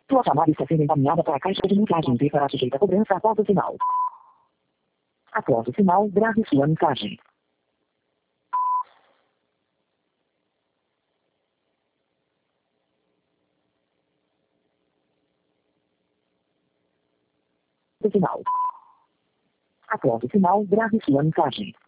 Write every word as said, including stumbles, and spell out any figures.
Sua chamada está sendo encaminhada para a caixa de mensagens e será sujeita a cobrança após o sinal. Após o sinal, grave sua mensagem. O sinal. Após o sinal, grave sua mensagem.